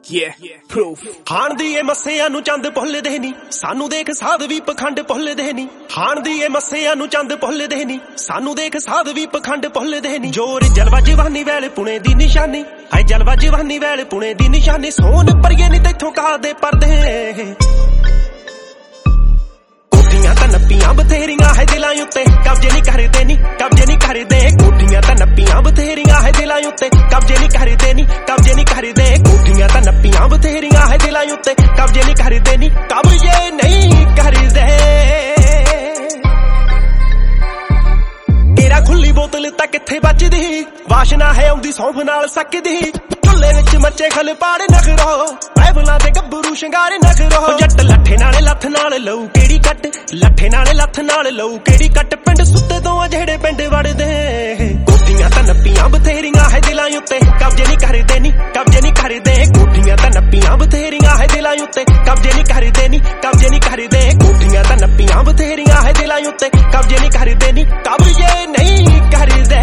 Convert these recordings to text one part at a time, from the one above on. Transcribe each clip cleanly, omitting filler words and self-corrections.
ਹਾਣ ਦੀ ਏ ਮੱਸਿਆਂ ਨੂੰ ਚੰਦ ਭੁੱਲਦੇ ਨੀ, ਸਾਨੂੰ ਦੇਖ ਸਾਧ ਵੀ ਪਖੰਡ ਭੁੱਲਦੇ ਨੀ। ਹਾਣ ਦੀ ਏ ਮੱਸਿਆਂ ਨੂੰ ਚੰਦ ਭੁੱਲਦੇ ਨੀ, ਸਾਨੂੰ ਦੇਖ ਸਾਧ ਵੀ ਪਖੰਡ ਭੁੱਲਦੇ ਨੀ। ਜੋਰ ਜਲਵਾ ਜਵਾਨੀ ਵੇਲੇ ਪੁਣੇ ਦੀ ਨਿਸ਼ਾਨੀ, ਹਾਏ ਜਲਵਾ ਜਵਾਨੀ ਵੇਲੇ ਪੁਣੇ ਦੀ ਨਿਸ਼ਾਨੀ। ਸੋਨ ਪਰਗੇ ਨੀ ਤੈਥੋਂ ਕਾਹਦੇ ਪਰਦੇ, ਕੋਠੀਆਂ ਤਾਂ ਨੱਪੀਆਂ ਬਥੇਰੀਆਂ ਹੈ ਦਿਲਾਂ ਉੱਤੇ, ਕਬਜੇ ਨੀ ਕਰਦੇ ਨੀ, ਕਬਜੇ ਨੀ ਕਰਦੇ। ਕੋਠੀਆਂ ਤਾਂ ਨੱਪੀਆਂ ਬਥੇਰੀਆਂ ਹੈ ਦਿਲਾਂ ਉੱਤੇ, ਕਬਜੇ ਨੀ ਕਰਦੇ ਨੀ, ਕਬਜੇ ਨੀ ਕਰਦੇ। ਕੋਠੀਆਂ ਤਾਂ ਨੱਪੀਆਂ ਬਥੇਰੀਆਂ ਹੈ ਦਿਲਾਂ ਉੱਤੇ, ਕਬਜੇ ਨੀ ਕਰਦੇ ਨੀ, ਕਬਜੇ ਨਹੀਂ ਕਰਦੇ। ਤੇਰਾ ਖੁੱਲੀ ਬੋਤਲ ਤਾਂ ਕਿੱਥੇ ਬਚਦੀ, ਵਾਸ਼ਨਾ ਹੈ ਆਉਂਦੀ ਸੌਂਫ ਨਾਲ ਸਕਦੀ। ਝੁੱਲੇ ਵਿੱਚ ਮੱਚੇ ਖਲ ਪਾੜੇ ਨਖਰੋ, ਬੈਬਲਾਂ ਦੇ ਗੱਭਰੂ ਸ਼ਿੰਗਾਰੇ ਨਖਰੋ। ਜੱਟ ਲੱਠੇ ਨਾਲੇ ਲੱਥ ਨਾਲ ਲਊ ਕਿਹੜੀ ਕੱਟ, ਲੱਠੇ ਨਾਲੇ ਲੱਥ ਨਾਲ ਲਊ ਕਿਹੜੀ ਕੱਟ। ਪਿੰਡ ਸੁੱਤੇ ਤੋਂ ਆ ਜਿਹੜੇ ਪਿੰਡ ਵੜਦੇ, ਕੋਠੀਆਂ ਤਾਂ ਨੱਪੀਆਂ ਬਥੇਰੀਆਂ ਹੈ ਦਿਲਾਂ ਉੱਤੇ, ਕਬਜੇ ਨਹੀਂ ਕਰਦੇ ਨੀ, ਕਬਜੇ ਨਹੀਂ ਕਰਦੇ। ਕੋਠੀਆਂ ਤਾਂ ਨੱਪੀਆਂ ਬਥੇਰੀਆਂ ਹੈ ਦਿਲਾਂ ਉੱਤੇ, ਕਬਜੇ ਨਹੀਂ ਕਰਦੇ ਨੀ, ਕਬਜੇ ਨਹੀਂ ਕਰਦੇ। ਕੋਠੀਆਂ ਤਾਂ ਨੱਪੀਆਂ ਬਥੇਰੀਆਂ ਹੈ ਦਿਲਾਂ ਉੱਤੇ, ਕਬਜੇ ਨਹੀਂ ਕਰਦੇ ਨੀ, ਕਬਜੇ ਨਹੀਂ ਕਰਦੇ।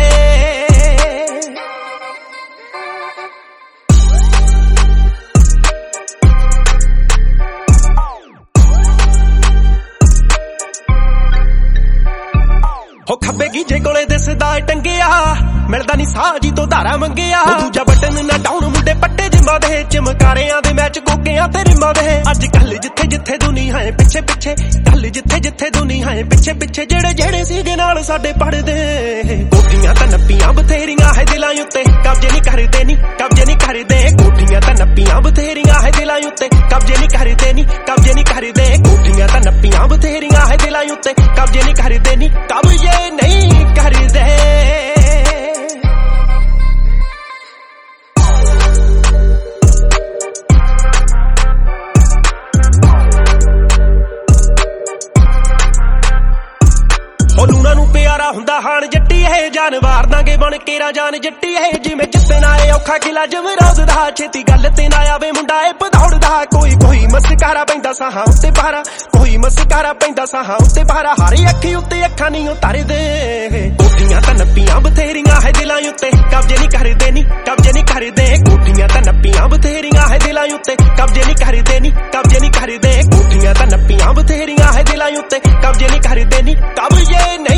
ਹੋ ਖੱਬੇ ਗੀਜੇ ਕੋਲੇ ਦਿਸਦਾ ਟੰਗਿਆ, ਮਿਲਦਾ ਨੀ ਸਾਹ ਜੀ ਤੋਂ ਧਾਰਾ ਮੰਗਿਆ। ਦੂਜਾ ਬਟਨ ਨਾ ਡਾਉਣ ਮੁੰਡੇ ਪੱਟੇ ਜਿੰਮਾਂ ਦੇ, ਚਮਕਾਰਿਆਂ ਦੇ ਮੈਚ ਗੋਗਿਆਂ ਤੇ ਰਿਮਾਂ ਦੇ। ਅੱਜ ਕੱਲ ਜਿੱਥੇ ਜਿੱਥੇ ਦੁਨੀਆ ਹੈ ਪਿੱਛੇ ਪਿੱਛੇ, ਕੱਲ ਜਿੱਥੇ ਜਿੱਥੇ ਦੁਨੀਆ ਹੈ ਪਿੱਛੇ ਪਿੱਛੇ। ਜਿਹੜੇ ਜਿਹੜੇ ਸੀਗੇ ਨਾਲ ਸਾਡੇ ਪੜਦੇ, ਕੋਠੀਆਂ ਤਾਂ ਨੱਪੀਆਂ ਬਥੇਰੀਆਂ ਹੈ ਦਿਲਾਂ ਉੱਤੇ, ਕਬਜੇ ਨੀ ਕਰਦੇ ਨੀ, ਕਬਜੇ ਨੀ ਕਰਦੇ। ਕੋਠੀਆਂ ਤਾਂ ਨੱਪੀਆਂ ਬਥੇਰੀਆਂ ਹੈ ਦਿਲਾਂ ਉੱਤੇ, ਕਬਜੇ ਨੀ ਕਰਦੇ ਨੀ, ਕਬਜੇ ਨੀ ਕਰਦੇ। ਕੋਠੀਆਂ ਤਾਂ ਨੱਪੀਆਂ ਬਥੇਰੀਆਂ ਹੈ ਦਿਲਾਂ ਉੱਤੇ, ਕਬਜੇ ਨੀ ਕਰਦੇ ਨੀ, ਕਬਜੇ ਨਹੀਂ ਕਰਦੇ। ਲੂਣਾ ਨੂੰ ਪਿਆਰਾ ਹੁੰਦਾ ਹਾਣ ਜੱਟੀ ਹੈ, ਜਾਨ ਵਾਰ ਦਾਂਗੇ ਬਣ ਕੇ ਰਾਜਾਨ ਜੱਟੀ ਹੈ। ਜਿਵੇਂ ਜਿੱਤੇ ਨਾ ਏ ਔਖਾ ਕਿਲਾ ਜਮਰੋਜ਼ ਦਾ, ਛੇਤੀ ਗੱਲ ਤੇ ਨਾ ਆਵੇ ਮੁੰਡਾ ਏ ਭਦੌੜਦਾ। ਕੋਈ ਕੋਈ ਮਸਕਾਰਾ ਪੈਂਦਾ ਸਾਹਾਂ ਉੱਤੇ ਪਾਰਾ, ਕੋਈ ਮਸਕਾਰਾ ਪੈਂਦਾ ਸਾਹਾਂ ਉੱਤੇ ਪਾਰਾ। ਹਾਰੀ ਅੱਖੀ ਉੱਤੇ ਅੱਖਾਂ ਨਹੀਂ ਉਤਾਰਦੇ, ਕੋਠੀਆਂ ਤਾਂ ਨੱਪੀਆਂ ਬਥੇਰੀਆਂ ਹੈ ਦਿਲਾਂ ਉੱਤੇ, ਕਬਜੇ ਨਹੀਂ ਕਰਦੇ ਨੀ, ਕਬਜੇ ਨਹੀਂ ਕਰਦੇ। ਕੋਠੀਆਂ ਤਾਂ ਨੱਪੀਆਂ ਬਥੇਰੀਆਂ ਹੈ ਦਿਲਾਂ ਉੱਤੇ, ਕਬਜੇ ਨਹੀਂ ਕਰਦੇ ਨੀ, ਕਬਜੇ ਨਹੀਂ ਕਰਦੇ। ਕੋਠੀਆਂ ਤਾਂ ਨੱਪੀਆਂ ਬਥੇਰੀਆਂ ਹੈ ਦਿਲਾਂ ਉੱਤੇ, ਕਬਜੇ ਨਹੀਂ ਕਰਦੇ ਨੀ, ਕਬਜੇ